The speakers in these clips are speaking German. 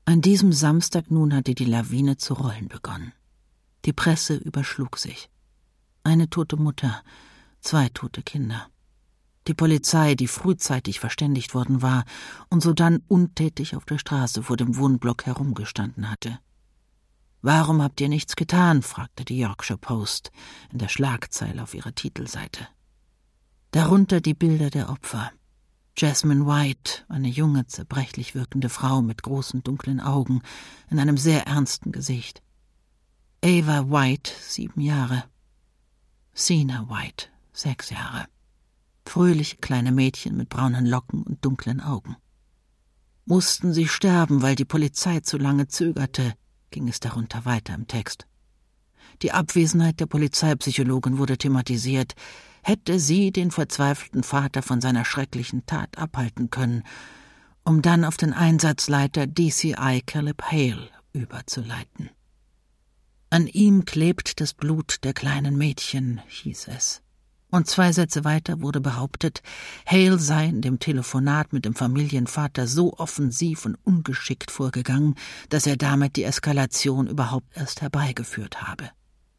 An diesem Samstag nun hatte die Lawine zu rollen begonnen. Die Presse überschlug sich. Eine tote Mutter, 2 tote Kinder. Die Polizei, die frühzeitig verständigt worden war und sodann untätig auf der Straße vor dem Wohnblock herumgestanden hatte. »Warum habt ihr nichts getan?« fragte die Yorkshire Post in der Schlagzeile auf ihrer Titelseite. Darunter die Bilder der Opfer. Jasmine White, eine junge, zerbrechlich wirkende Frau mit großen, dunklen Augen, in einem sehr ernsten Gesicht. Ava White, 7 Jahre. Sina White, 6 Jahre. Fröhliche kleine Mädchen mit braunen Locken und dunklen Augen. Mussten sie sterben, weil die Polizei zu lange zögerte, ging es darunter weiter im Text. Die Abwesenheit der Polizeipsychologin wurde thematisiert. Hätte sie den verzweifelten Vater von seiner schrecklichen Tat abhalten können, um dann auf den Einsatzleiter DCI Caleb Hale überzuleiten. An ihm klebt das Blut der kleinen Mädchen, hieß es. Und 2 Sätze weiter wurde behauptet, Hale sei in dem Telefonat mit dem Familienvater so offensiv und ungeschickt vorgegangen, dass er damit die Eskalation überhaupt erst herbeigeführt habe.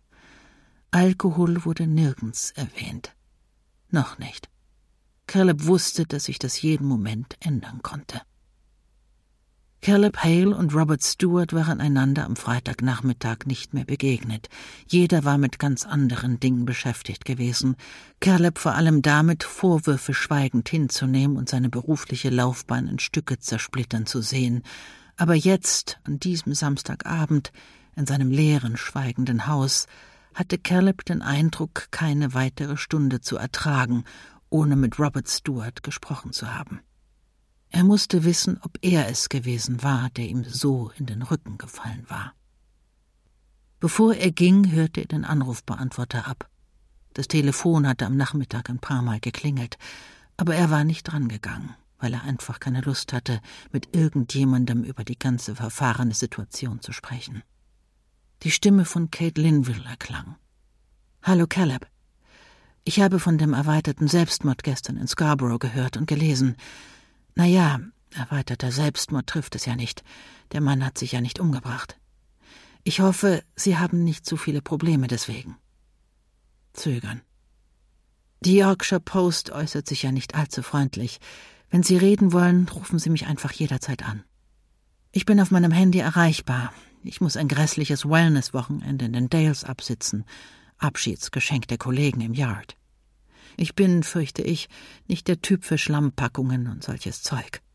Alkohol wurde nirgends erwähnt. Noch nicht. Caleb wusste, dass sich das jeden Moment ändern konnte. Caleb Hale und Robert Stewart waren einander am Freitagnachmittag nicht mehr begegnet. Jeder war mit ganz anderen Dingen beschäftigt gewesen. Caleb vor allem damit, Vorwürfe schweigend hinzunehmen und seine berufliche Laufbahn in Stücke zersplittern zu sehen. Aber jetzt, an diesem Samstagabend, in seinem leeren, schweigenden Haus, hatte Caleb den Eindruck, keine weitere Stunde zu ertragen, ohne mit Robert Stewart gesprochen zu haben. Er musste wissen, ob er es gewesen war, der ihm so in den Rücken gefallen war. Bevor er ging, hörte er den Anrufbeantworter ab. Das Telefon hatte am Nachmittag ein paar Mal geklingelt, aber er war nicht drangegangen, weil er einfach keine Lust hatte, mit irgendjemandem über die ganze verfahrene Situation zu sprechen. Die Stimme von Kate Linville erklang. »Hallo Caleb. Ich habe von dem erweiterten Selbstmord gestern in Scarborough gehört und gelesen. Naja, erweiterter Selbstmord trifft es ja nicht. Der Mann hat sich ja nicht umgebracht. Ich hoffe, Sie haben nicht zu viele Probleme deswegen.« Zögern. Die Yorkshire Post äußert sich ja nicht allzu freundlich. Wenn Sie reden wollen, rufen Sie mich einfach jederzeit an. Ich bin auf meinem Handy erreichbar. Ich muss ein grässliches Wellness-Wochenende in den Dales absitzen. Abschiedsgeschenk der Kollegen im Yard. Ich bin, fürchte ich, nicht der Typ für Schlammpackungen und solches Zeug.